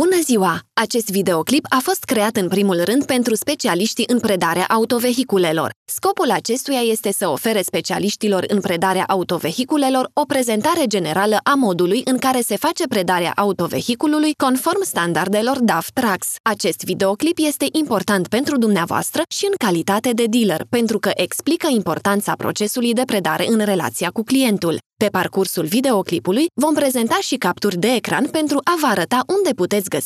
Bună ziua! Acest videoclip a fost creat în primul rând pentru specialiștii în predarea autovehiculelor. Scopul acestuia este să ofere specialiștilor în predarea autovehiculelor o prezentare generală a modului în care se face predarea autovehiculului conform standardelor DAF Trucks. Acest videoclip este important pentru dumneavoastră și în calitate de dealer, pentru că explică importanța procesului de predare în relația cu clientul. Pe parcursul videoclipului vom prezenta și capturi de ecran pentru a vă arăta unde puteți găsi